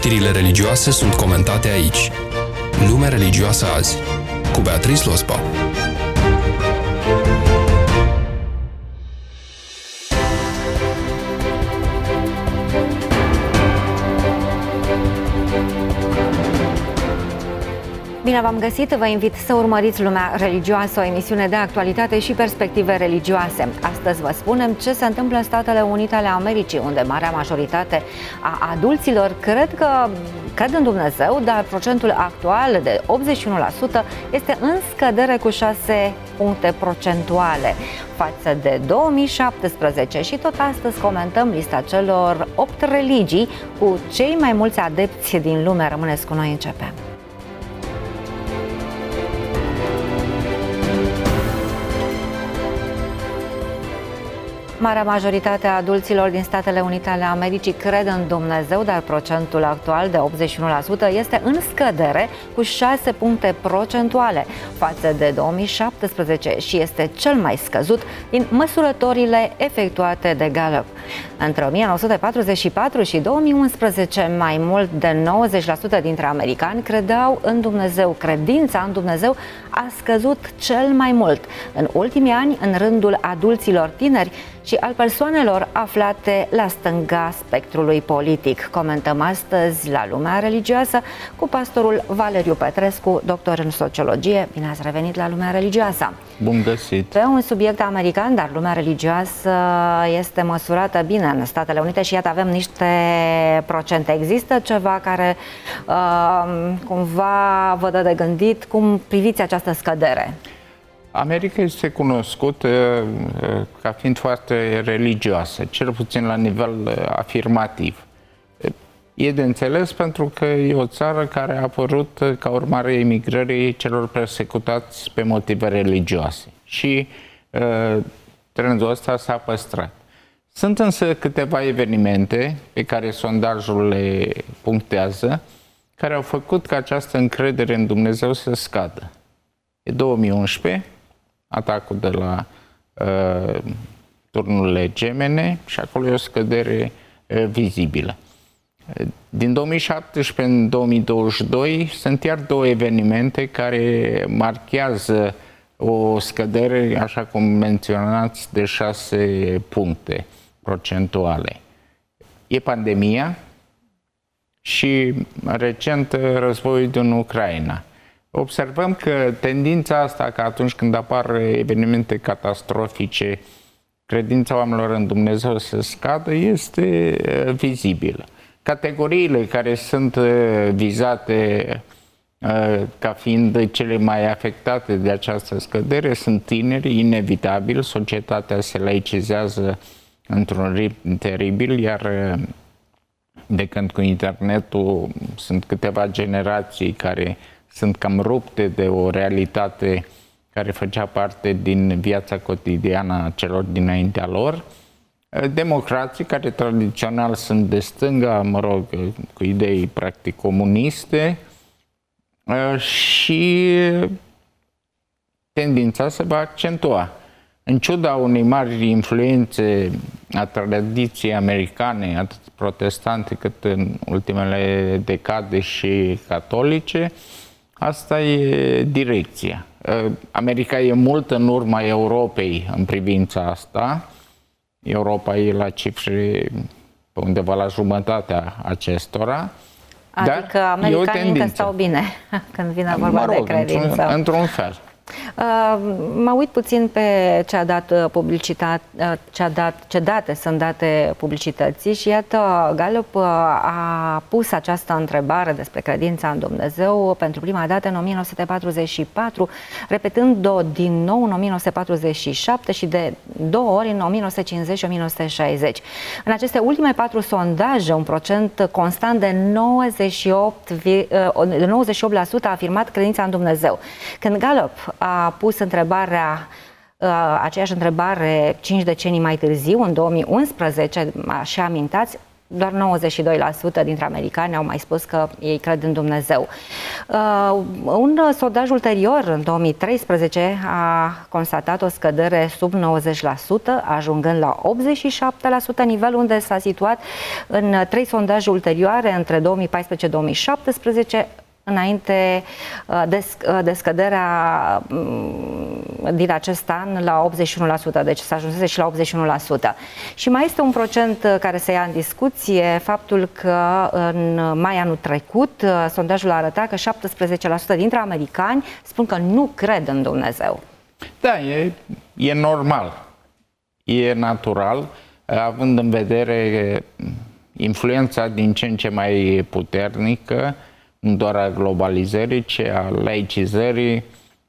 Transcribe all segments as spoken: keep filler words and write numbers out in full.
Știrile religioase sunt comentate aici. Lumea religioasă azi, cu Beatrice Lospa. Bine v-am găsit, vă invit să urmăriți Lumea Religioasă, o emisiune de actualitate și perspective religioase. Astăzi vă spunem ce se întâmplă în Statele Unite ale Americii, unde marea majoritate a adulților cred că cred în Dumnezeu, dar procentul actual de optzeci și unu la sută este în scădere cu șase puncte procentuale față de două mii șaptesprezece și tot astăzi comentăm lista celor opt religii cu cei mai mulți adepți din lume. Rămâneți cu noi, începem. Marea majoritate a adulților din Statele Unite ale Americii cred în Dumnezeu, dar procentul actual de optzeci și unu la sută este în scădere cu șase puncte procentuale față de două mii șaptesprezece și este cel mai scăzut din măsurătorile efectuate de Gallup. Între o mie nouă sute patruzeci și patru și două mii unsprezece, mai mult de nouăzeci la sută dintre americani credeau în Dumnezeu. Credința în Dumnezeu a scăzut cel mai mult în ultimii ani în rândul adulților tineri și al persoanelor aflate la stânga spectrului politic. Comentăm astăzi la Lumea Religioasă cu pastorul Valeriu Petrescu, doctor în sociologie. Bine ați revenit la Lumea Religioasă! Bun găsit! Pe un subiect american, dar Lumea Religioasă este măsurată bine în Statele Unite și iată avem niște procente. Există ceva care uh, cumva vă dă de gândit? Cum priviți această scădere? America este cunoscută ca fiind foarte religioasă, cel puțin la nivel afirmativ. E de înțeles pentru că e o țară care a apărut ca urmare a emigrării celor persecutați pe motive religioase și uh, trendul ăsta s-a păstrat. Sunt însă câteva evenimente pe care sondajul le punctează, care au făcut ca această încredere în Dumnezeu să scadă. E două mii unsprezece, atacul de la uh, turnurile gemene și acolo e o scădere uh, vizibilă. Din două mii șaptesprezece în două mii douăzeci și doi sunt iar două evenimente care marchează o scădere, așa cum menționați, de șase puncte procentuale. E pandemia și recent războiul din Ucraina. Observăm că tendința asta, că atunci când apar evenimente catastrofice, credința oamenilor în Dumnezeu să scadă, este vizibilă. Categoriile care sunt vizate ca fiind cele mai afectate de această scădere sunt tineri, inevitabil, societatea se laicizează într-un ritm teribil, iar de când cu internetul sunt câteva generații care sunt cam rupte de o realitate care făcea parte din viața cotidiană a celor dinaintea lor. Democrații, care tradițional sunt de stânga, mă rog, cu idei practic comuniste, și tendința se va accentua. În ciuda unei mari influențe a tradiției americane, atât protestante cât în ultimele decade și catolice, asta e direcția. America e mult în urma Europei în privința asta. Europa e la cifre pe undeva la jumătatea acestora. Adică dar americanii încă stau bine când vine vorba mă rog, de credință. Într-un, într-un fel. Uh, mă uit puțin pe ce a dat publicitate, ce, a dat, ce date sunt date publicității și iată, Gallup a pus această întrebare despre credința în Dumnezeu pentru prima dată în o mie nouă sute patruzeci și patru, repetând-o din nou în o mie nouă sute patruzeci și șapte și de două ori în o mie nouă sute cincizeci și o mie nouă sute șaizeci. În aceste ultime patru sondaje, un procent constant de nouăzeci și opt la sută a afirmat credința în Dumnezeu. Când Gallup a pus întrebarea, aceeași întrebare cinci decenii mai târziu, în două mii unsprezece, așa amintați, doar nouăzeci și doi la sută dintre americani au mai spus că ei cred în Dumnezeu. Uh, un sondaj ulterior, în două mii treisprezece, a constatat o scădere sub nouăzeci la sută, ajungând la optzeci și șapte la sută, nivel unde s-a situat în trei sondaje ulterioare, între două mii paisprezece - două mii șaptesprezece, înainte de, de scăderea din acest an la optzeci și unu la sută, deci s-a ajuns și la optzeci și unu la sută. Și mai este un procent care se ia în discuție, faptul că în mai anul trecut sondajul arăta că șaptesprezece la sută dintre americani spun că nu cred în Dumnezeu. Da, e, e normal, e natural, având în vedere influența din ce în ce mai puternică, nu doar a globalizării, ci a laicizării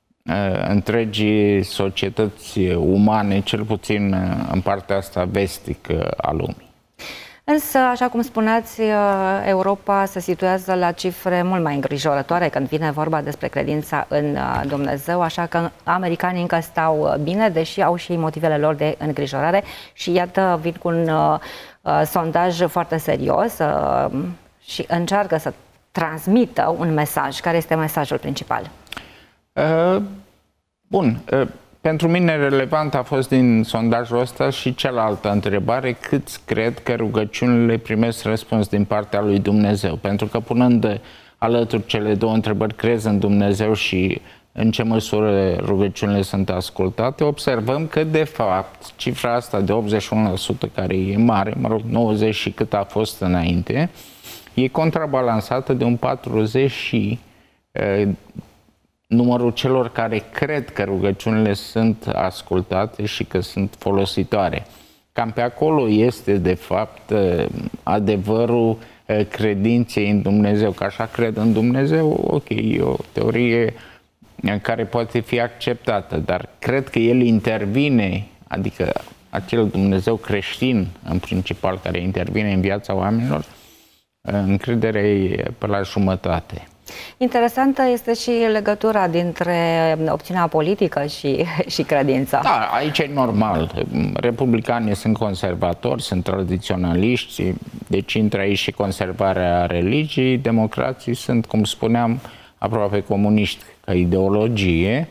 întregii societăți umane, cel puțin în partea asta vestică a lumii. Însă, așa cum spuneați, Europa se situează la cifre mult mai îngrijorătoare când vine vorba despre credința în Dumnezeu, așa că americanii încă stau bine, deși au și motivele lor de îngrijorare și iată, vin cu un uh, sondaj foarte serios uh, și încearcă să transmită un mesaj. Care este mesajul principal? Uh, bun. Uh, pentru mine relevant a fost din sondajul ăsta și cealaltă întrebare: câți cred că rugăciunile primesc răspuns din partea lui Dumnezeu? Pentru că punând alături cele două întrebări, crezi în Dumnezeu și în ce măsură rugăciunile sunt ascultate, observăm că de fapt cifra asta de optzeci și unu la sută, care e mare, mă rog, nouăzeci și cât a fost înainte, e contrabalansată de un patruzeci și uh, numărul celor care cred că rugăciunile sunt ascultate și că sunt folositoare. Cam pe acolo este, de fapt, uh, adevărul uh, credinței în Dumnezeu, că așa cred în Dumnezeu, ok, e o teorie care poate fi acceptată, dar cred că el intervine, adică acel Dumnezeu creștin, în principal, care intervine în viața oamenilor, încrederea e pe la jumătate. Interesantă este și legătura dintre opțiunea politică și, și credința. Da, aici e normal. Republicanii sunt conservatori, sunt tradiționaliști, deci intră aici și conservarea religiei. Democrații sunt, cum spuneam, aproape comuniști ca ideologie,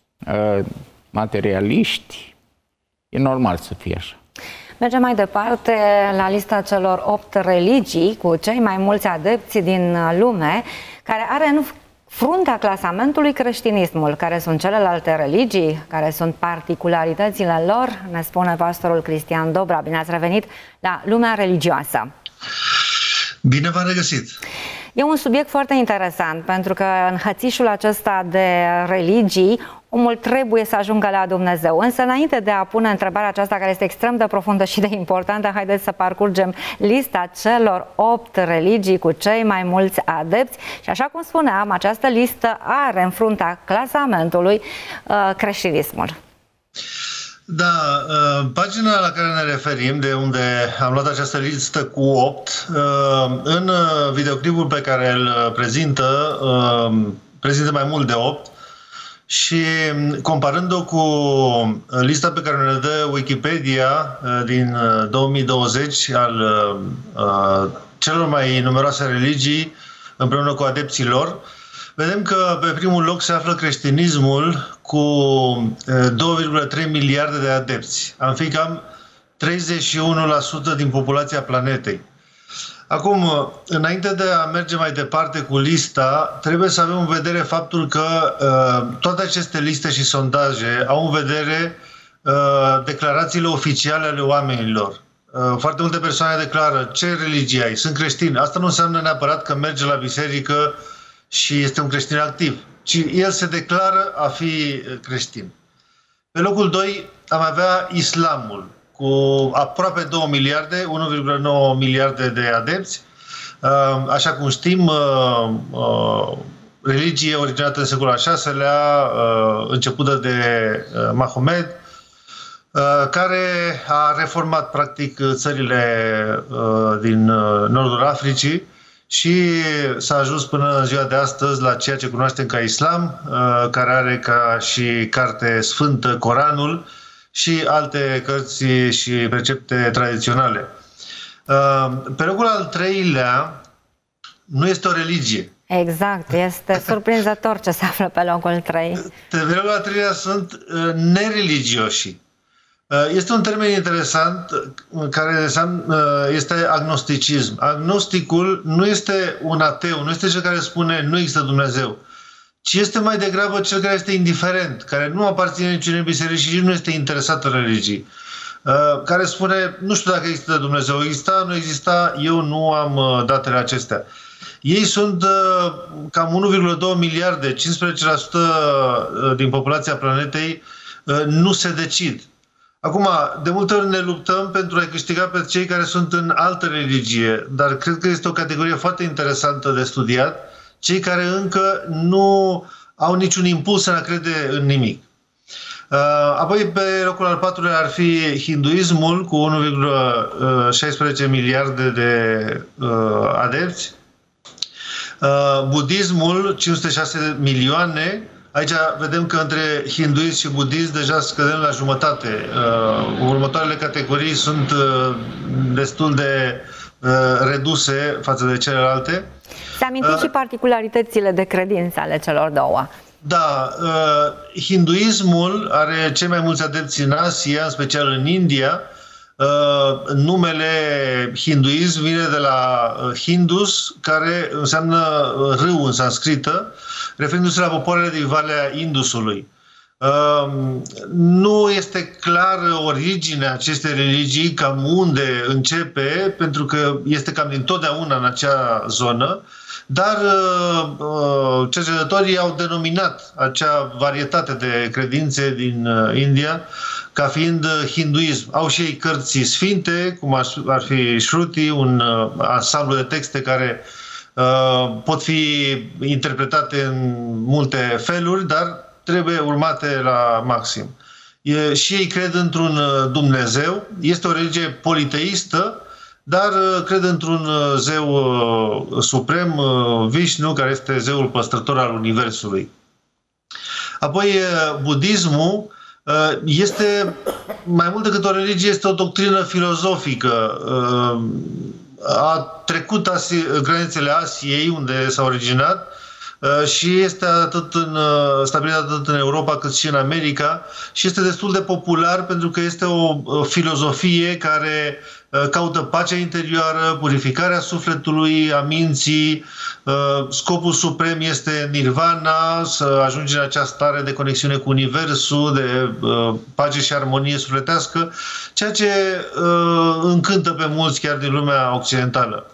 materialiști. E normal să fie așa. Mergem mai departe la lista celor opt religii cu cei mai mulți adepți din lume, care are în fruntea clasamentului creștinismul. Care sunt celelalte religii? Care sunt particularitățile lor? Ne spune pastorul Cristian Dobra. Bine ați revenit la Lumea Religioasă! Bine v-am regăsit! E un subiect foarte interesant, pentru că în hățișul acesta de religii, omul trebuie să ajungă la Dumnezeu. Însă, înainte de a pune întrebarea aceasta, care este extrem de profundă și de importantă, haideți să parcurgem lista celor opt religii cu cei mai mulți adepți. Și așa cum spuneam, această listă are în fruntea clasamentului uh, creștinismul. Da, pagina la care ne referim, de unde am luat această listă cu opt, în videoclipul pe care îl prezintă, prezintă mai mult de opt și comparând-o cu lista pe care ne dă Wikipedia din două mii douăzeci al celor mai numeroase religii împreună cu adepții lor, vedem că pe primul loc se află creștinismul cu două virgulă trei miliarde de adepți. Am fi cam treizeci și unu la sută din populația planetei. Acum, înainte de a merge mai departe cu lista, trebuie să avem în vedere faptul că uh, toate aceste liste și sondaje au în vedere uh, declarațiile oficiale ale oamenilor. Uh, foarte multe persoane declară: ce religie ai? Sunt creștin. Asta nu înseamnă neapărat că merge la biserică și este un creștin activ, ci el se declară a fi creștin. Pe locul doi am avea islamul, cu aproape două miliarde, unu virgulă nouă miliarde de adepți. Așa cum știm, religie originată în secolul al șaselea, începută de Mahomed, care a reformat practic țările din nordul Africii și s-a ajuns până în ziua de astăzi la ceea ce cunoaștem ca islam, care are ca și carte sfântă Coranul și alte cărți și precepte tradiționale. Pe locul al treilea nu este o religie. Exact, este surprinzător ce se află pe locul trei. Pe locul al treilea sunt nereligioși. Este un termen interesant care este agnosticism. Agnosticul nu este un ateu, nu este cel care spune nu există Dumnezeu, ci este mai degrabă cel care este indiferent, care nu aparține niciunei biserici și nu este interesat în religii, care spune nu știu dacă există Dumnezeu, exista, nu exista, eu nu am datele acestea. Ei sunt cam unu virgulă doi miliarde, cincisprezece la sută din populația planetei nu se decid. Acum, de multe ori ne luptăm pentru a câștiga pe cei care sunt în altă religie, dar cred că este o categorie foarte interesantă de studiat, cei care încă nu au niciun impuls în a crede în nimic. Apoi, pe locul al patrulea ar fi hinduismul, cu unu virgulă șaisprezece miliarde de adepți, budismul, cinci sute șase milioane. Aici vedem că între hinduism și budism deja scădem la jumătate. Uh, următoarele categorii sunt uh, destul de uh, reduse față de celelalte. Se amintim uh, și particularitățile de credință ale celor două. Da, uh, hinduismul are cei mai mulți adepți în Asia, în special în India. Uh, numele hinduism vine de la Hindus, care înseamnă râu în sanscrită, referindu-se la popoarele din Valea Indusului. Uh, nu este clară originea acestei religii, cam unde începe, pentru că este cam dintotdeauna în acea zonă, dar uh, cercetătorii au denominat acea varietate de credințe din uh, India ca fiind hinduism. Au și ei cărți sfinte, cum ar fi Shruti, un uh, ansamblu de texte care uh, pot fi interpretate în multe feluri, dar trebuie urmate la maxim. E, și ei cred într-un Dumnezeu, este o religie politeistă, dar cred într-un zeu uh, suprem, uh, Vishnu, care este zeul păstrător al Universului. Apoi, uh, budismul uh, este, mai mult decât o religie, este o doctrină filozofică. Uh, a trecut Asi- granițele Asiei, unde s-a originat, uh, și este atât în, uh, stabilit atât în Europa cât și în America și este destul de popular pentru că este o uh, filozofie care caută pacea interioară, purificarea sufletului, a minții. Scopul suprem este nirvana, să ajungi în această stare de conexiune cu Universul, de pace și armonie sufletească, ceea ce încântă pe mulți chiar din lumea occidentală.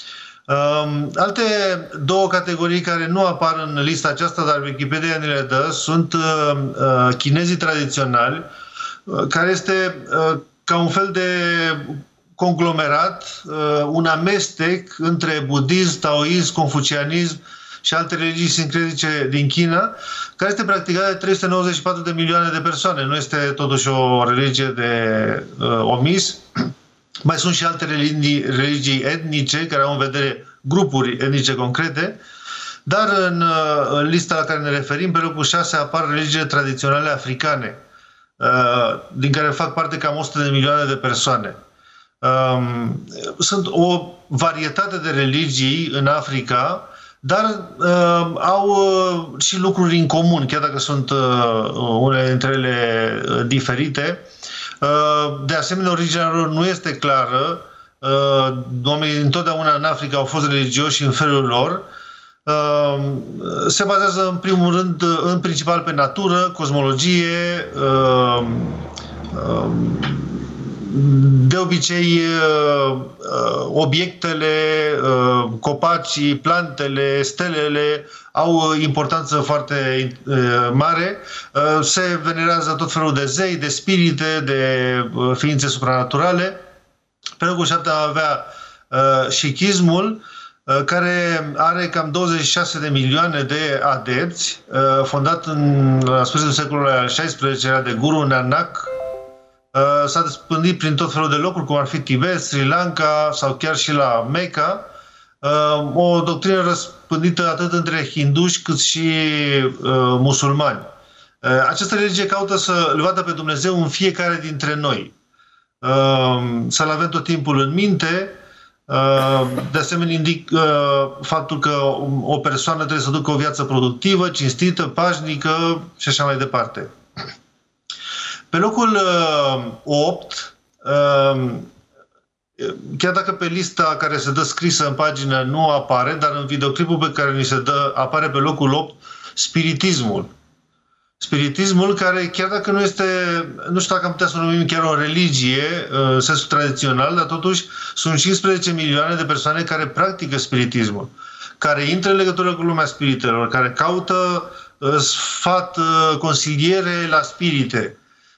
Alte două categorii care nu apar în lista aceasta, dar Wikipedia ne le dă, sunt chinezii tradiționali, care este ca un fel de conglomerat, un amestec între budism, taoism, confucianism și alte religii sincretice din China, care este practicat de trei sute nouăzeci și patru de milioane de persoane. Nu este totuși o religie de uh, omis. Mai sunt și alte religii, religii etnice care au în vedere grupuri etnice concrete, dar în, uh, în lista la care ne referim, pe locul șase apar religiile tradiționale africane, uh, din care fac parte cam o sută de milioane de persoane. Um, sunt o varietate de religii în Africa, dar uh, au uh, și lucruri în comun, chiar dacă sunt uh, unele dintre ele uh, diferite. Uh, de asemenea, originea lor nu este clară. Uh, oamenii întotdeauna în Africa au fost religioși în felul lor. Uh, se bazează în primul rând, în principal, pe natură, cosmologie, uh, uh, de obicei obiectele, copacii, plantele, stelele au importanță foarte mare. Se venerează tot felul de zei, de spirite, de ființe supranaturale. Pe locul șapte avea șichismul, care are cam douăzeci și șase de milioane de adepți, fondat în, la sfârșitul secolului al șaisprezecelea de Guru Nanak. S-a despândit prin tot felul de locuri, cum ar fi Tibet, Sri Lanka sau chiar și la Mecca. O doctrină răspândită atât între hinduși cât și musulmani. Această religie caută să îl vadă pe Dumnezeu în fiecare dintre noi. Să-L avem tot timpul în minte De asemenea, indic faptul că o persoană trebuie să ducă o viață productivă, cinstită, pașnică și așa mai departe. Pe locul opt, chiar dacă pe lista care se dă scrisă în pagină nu apare, dar în videoclipul pe care ni se dă apare pe locul opt spiritismul. Spiritismul care, chiar dacă nu este, nu știu dacă am putea să o numim chiar o religie, în sensul tradițional, dar totuși sunt cincisprezece milioane de persoane care practică spiritismul, care intră în legătură cu lumea spiritelor, care caută sfat, consiliere la spirite.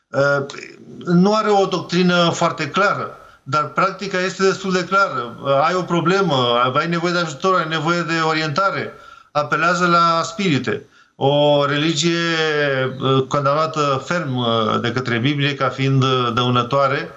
Nu are o doctrină foarte clară, dar practica este destul de clară. Ai o problemă, ai nevoie de ajutor, ai nevoie de orientare, apelează la spirite. O religie condamnată ferm de către Biblie ca fiind dăunătoare.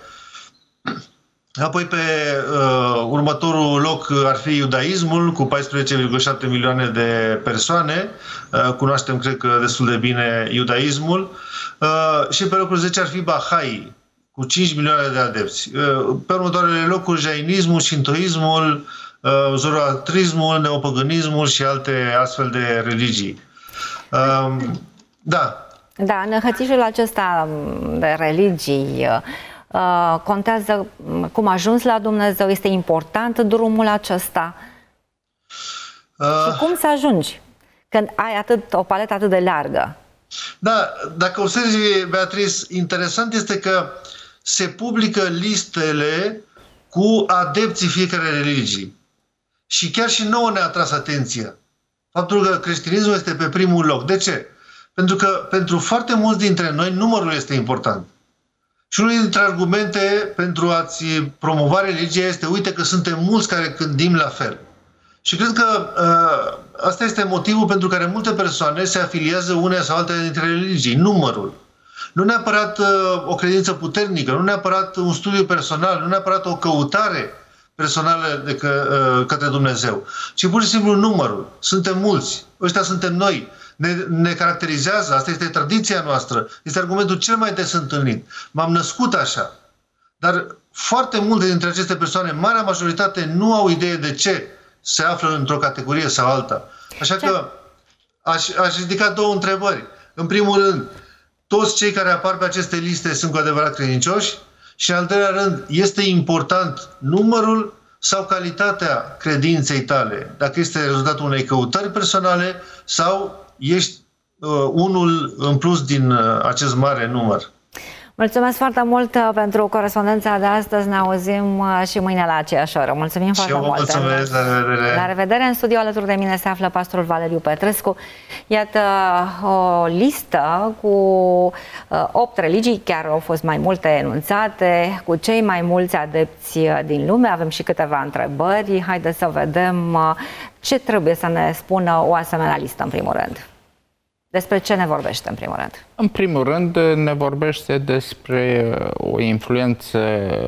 Apoi pe uh, următorul loc ar fi iudaismul cu paisprezece virgulă șapte milioane de persoane. Uh, cunoaștem, cred că, destul de bine iudaismul. Uh, și pe locul zece ar fi Bahai cu cinci milioane de adepți. Uh, pe următoarele locuri jainismul, șintoismul, uh, zoroastrismul, neopăgânismul și alte astfel de religii. Uh, da. Da, în hățișul acesta de religii uh, contează cum ajungi la Dumnezeu, este important drumul acesta. Uh, și cum să ajungi când ai atât, o paletă atât de largă? Da, dacă observi, Beatrice, interesant este că se publică listele cu adepții fiecare religii. Și chiar și nouă ne-a atras atenția faptul că creștinismul este pe primul loc. De ce? Pentru că pentru foarte mulți dintre noi numărul este important. Și unul dintre argumente pentru a-ți promova religia este, uite că suntem mulți care gândim la fel. Și cred că uh, asta este motivul pentru care multe persoane se afiliază unea sau alta dintre religii, numărul. Nu neapărat uh, o credință puternică, nu neapărat un studiu personal, nu neapărat o căutare personală de că, uh, către Dumnezeu, ci pur și simplu numărul. Suntem mulți, ăștia suntem noi. Ne, ne caracterizează, asta este tradiția noastră, este argumentul cel mai des întâlnit. M-am născut așa. Dar foarte multe dintre aceste persoane, marea majoritate, nu au idee de ce se află într-o categorie sau alta. Așa că aș, aș ridica două întrebări. În primul rând, toți cei care apar pe aceste liste sunt cu adevărat credincioși? Și în al doilea rând, este important numărul sau calitatea credinței tale? Dacă este rezultatul unei căutări personale sau ești uh, unul în plus din uh, acest mare număr. Mulțumesc foarte mult pentru corespondența de astăzi. Ne auzim și mâine la aceeași oră. Mulțumim și foarte mult. Mulțumesc, la revedere. La revedere. În studio alături de mine se află pastorul Valeriu Petrescu. Iată o listă cu opt religii, chiar au fost mai multe enunțate, cu cei mai mulți adepți din lume. Avem și câteva întrebări. Haideți să vedem ce trebuie să ne spună o asemenea listă în primul rând. Despre ce ne vorbește în primul rând? În primul rând ne vorbește despre o influență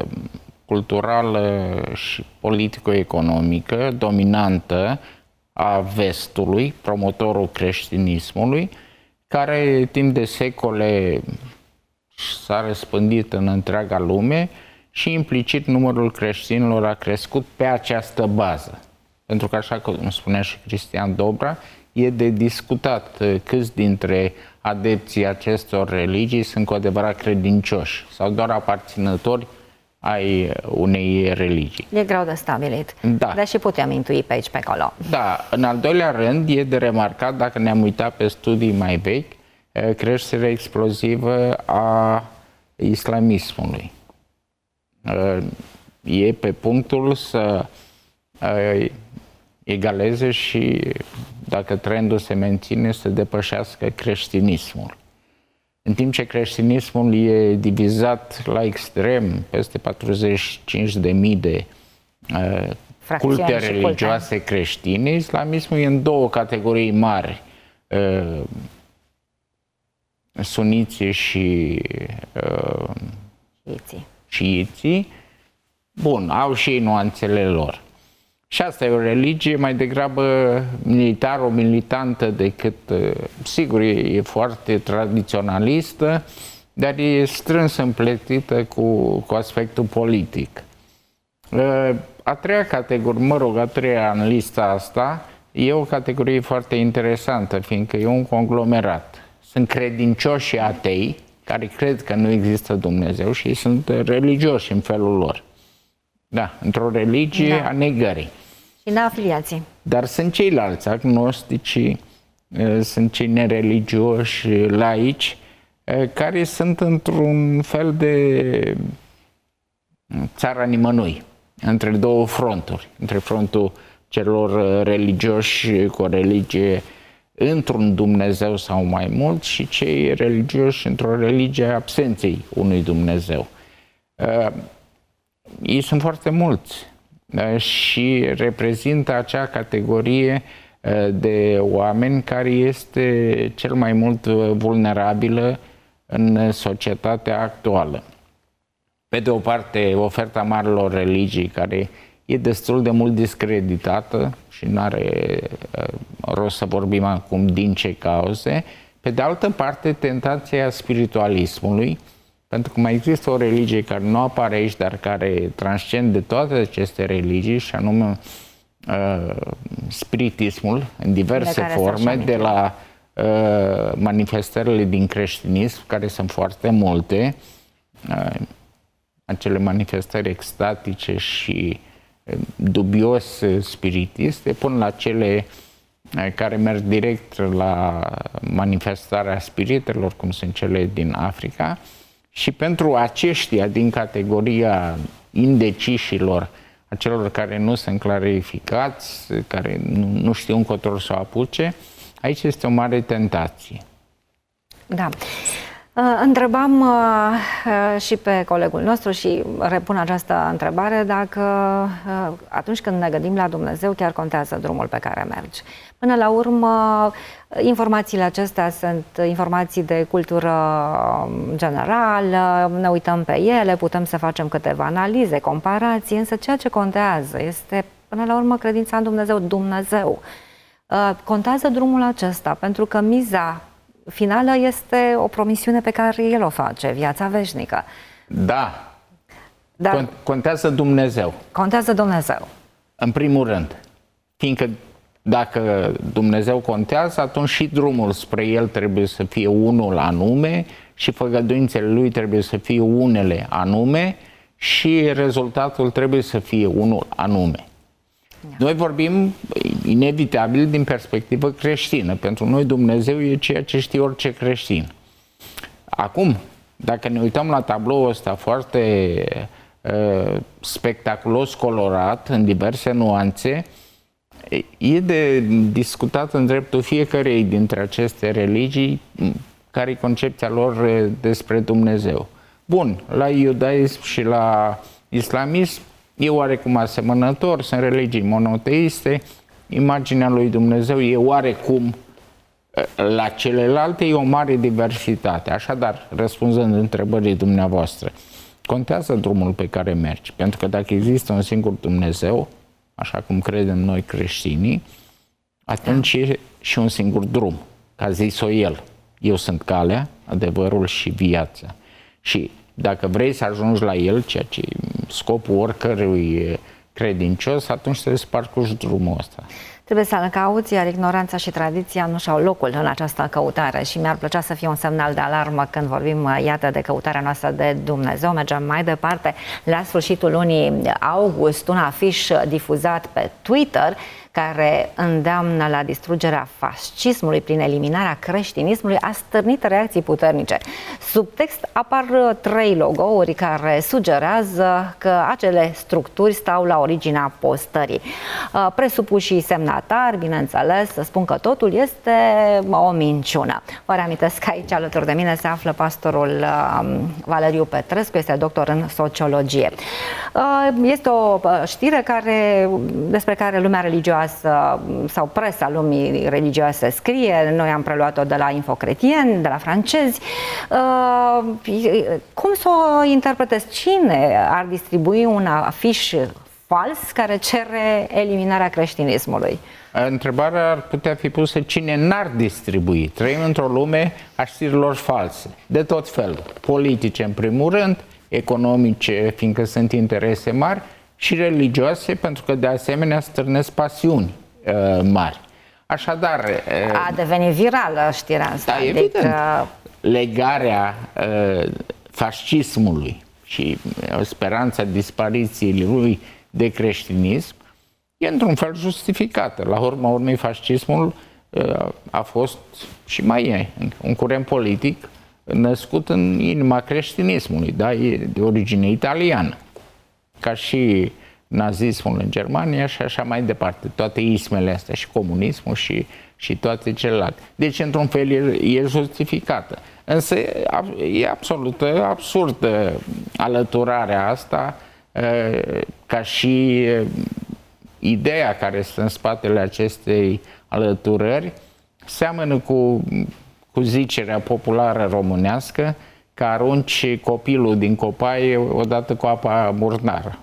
culturală și politico-economică dominantă a vestului, promotorul creștinismului, care timp de secole s-a răspândit în întreaga lume și implicit numărul creștinilor a crescut pe această bază. Pentru că, așa cum spunea și Cristian Dobra, e de discutat câți dintre adepții acestor religii sunt cu adevărat credincioși sau doar aparținători ai unei religii. E greu de stabilit, da. Deși putem intui pe aici, pe acolo. Da, în al doilea rând e de remarcat, dacă ne-am uitat pe studii mai vechi, creșterea explozivă a islamismului. E pe punctul să egaleze și, dacă trendul se menține, să depășească creștinismul. În timp ce creștinismul e divizat la extrem, peste patruzeci și cinci de mii de uh, culte religioase culte. creștine, islamismul e în două categorii mari, uh, suniții și uh, șiiții. șiiții. Bun, au și ei nuanțele lor. Și asta e o religie mai degrabă militară, militantă decât, sigur, e foarte tradiționalistă, dar e strâns împletită cu, cu aspectul politic. A treia categorie, mă rog, a treia în lista asta, e o categorie foarte interesantă, fiindcă e un conglomerat. Sunt credincioși atei, care cred că nu există Dumnezeu și sunt religioși în felul lor. Da, într-o religie da. a negării. Și neafiliații. Dar sunt ceilalți, agnostici, sunt cei nereligioși, laici, care sunt într-un fel de țara nimănui, între două fronturi, între frontul celor religioși cu o religie într-un Dumnezeu sau mai mult și cei religioși într-o religie a absenței unui Dumnezeu. Ei sunt foarte mulți și reprezintă acea categorie de oameni care este cel mai mult vulnerabilă în societatea actuală. Pe de o parte, oferta marilor religii, care e destul de mult discreditată și nu are rost să vorbim acum din ce cauze. Pe de altă parte, tentația spiritualismului, pentru că mai există o religie care nu apare aici, dar care transcende toate aceste religii, și anume uh, spiritismul, în diverse forme, de la uh, manifestările din creștinism, care sunt foarte multe, uh, acele manifestări extatice și dubios spiritiste, până la cele care merg direct la manifestarea spiritelor, cum sunt cele din Africa. Și pentru aceștia din categoria indecișilor, a celor care nu sunt clarificați, care nu, nu știu încotro să o apuce, aici este o mare tentație. Da. Întrebam și pe colegul nostru și repun această întrebare dacă atunci când ne gândim la Dumnezeu chiar contează drumul pe care mergi. Până la urmă, informațiile acestea sunt informații de cultură generală, ne uităm pe ele, putem să facem câteva analize, comparații, însă ceea ce contează este, până la urmă, credința în Dumnezeu, Dumnezeu. Contează drumul acesta, pentru că miza finală este o promisiune pe care El o face, viața veșnică. Da. Dar contează Dumnezeu. Contează Dumnezeu. În primul rând. Fiindcă dacă Dumnezeu contează, atunci și drumul spre El trebuie să fie unul anume și făgăduințele Lui trebuie să fie unele anume și rezultatul trebuie să fie unul anume. Noi vorbim inevitabil din perspectivă creștină. Pentru noi Dumnezeu e ceea ce știe orice creștin. Acum, dacă ne uităm la tabloul ăsta foarte uh, spectaculos colorat, în diverse nuanțe, e de discutat în dreptul fiecărei dintre aceste religii care e concepția lor despre Dumnezeu. Bun, la iudaism și la islamism e oarecum asemănător, sunt religii monoteiste, imaginea lui Dumnezeu e oarecum la celelalte, e o mare diversitate. Așadar, răspunzând întrebării dumneavoastră, contează drumul pe care mergi, pentru că dacă există un singur Dumnezeu, așa cum credem noi creștinii, atunci da. E și un singur drum, ca zis-o El. Eu sunt calea, adevărul și viața. Și dacă vrei să ajungi la El, ceea ce e scopul oricărui credincios, atunci trebuie să parcurgi drumul ăsta. Trebuie să-l cauți, iar ignoranța și tradiția nu și-au locul în această căutare și mi-ar plăcea să fie un semnal de alarmă când vorbim, iată, de căutarea noastră de Dumnezeu. Mergem mai departe. La sfârșitul lunii august, un afiș difuzat pe Twitter care îndeamnă la distrugerea fascismului prin eliminarea creștinismului a stârnit reacții puternice. Sub text apar trei logo-uri care sugerează că acele structuri stau la originea postării. Presupușii semnatari, bineînțeles, spun că totul este o minciună. Vă reamintesc că aici alături de mine se află pastorul Valeriu Petrescu, este doctor în sociologie. Este o știre care, despre care lumea religioasă sau presa lumii religioase scrie, noi am preluat-o de la Infocretien, de la francezi. Cum să o interpretezi? Cine ar distribui un afiș fals care cere eliminarea creștinismului? Întrebarea ar putea fi pusă: cine n-ar distribui? Trăim într-o lume a știrilor false, de tot felul. Politice, în primul rând, economice, fiindcă sunt interese mari, și religioase, pentru că de asemenea stârnesc pasiuni uh, mari. Așadar... Uh, A devenit virală știrea asta. Da, evident. Adică... Legarea uh, fascismului și uh, speranța dispariției lui de creștinism e într-un fel justificată. La urma urmei, fascismul uh, a fost și mai e un curent politic născut în inima creștinismului, da? E de origine italiană, ca și nazismul în Germania și așa mai departe. Toate ismele astea, și comunismul și, și toate celelalte. Deci, într-un fel, e, e justificată. Însă e absolut absurdă alăturarea asta, ca și ideea care stă în spatele acestei alăturări seamănă cu, cu zicerea populară românească că arunci copilul din copaie odată cu apa murnară.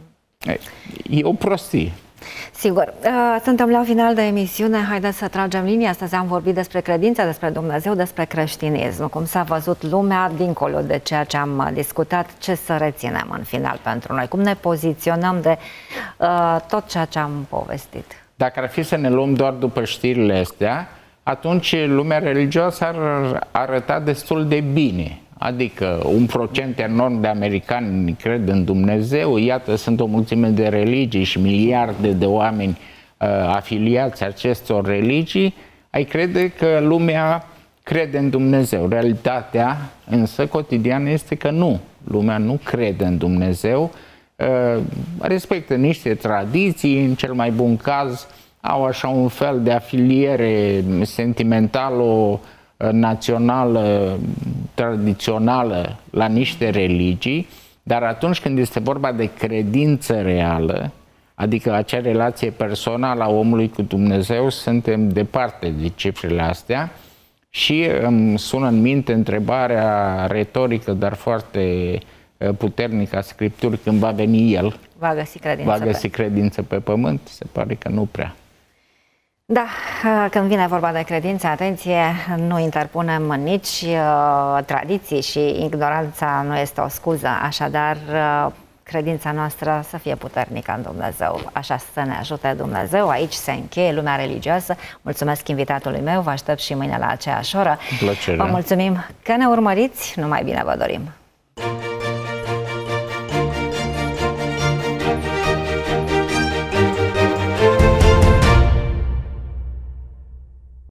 E o prostie. Sigur. Suntem la final de emisiune. Haideți să tragem linia. Astăzi am vorbit despre credință, despre Dumnezeu, despre creștinism. Cum s-a văzut lumea dincolo de ceea ce am discutat, ce să reținem în final pentru noi? Cum ne poziționăm de uh, tot ceea ce am povestit? Dacă ar fi să ne luăm doar după știrile astea, atunci lumea religioasă ar arăta destul de bine. Adică un procent enorm de americani cred în Dumnezeu, iată, sunt o mulțime de religii și miliarde de oameni uh, afiliați acestor religii, ai crede că lumea crede în Dumnezeu. Realitatea însă cotidiană este că nu. Lumea nu crede în Dumnezeu, uh, respectă niște tradiții, în cel mai bun caz au așa un fel de afiliere sentimentală, națională, tradițională la niște religii, dar atunci când este vorba de credință reală, adică acea relație personală a omului cu Dumnezeu, suntem departe de cifrele astea și îmi sună în minte întrebarea retorică, dar foarte puternică a Scripturii, când va veni El, va găsi credință, va găsi pe... credință pe pământ? Se pare că nu prea. Da, când vine vorba de credință, atenție, nu interpunem nici uh, tradiții și ignoranța nu este o scuză, așadar uh, credința noastră să fie puternică în Dumnezeu, așa să ne ajute Dumnezeu. Aici se încheie lumea religioasă. Mulțumesc invitatului meu, vă aștept și mâine la aceeași oră. Plăcere. Vă mulțumim că ne urmăriți, numai bine vă dorim!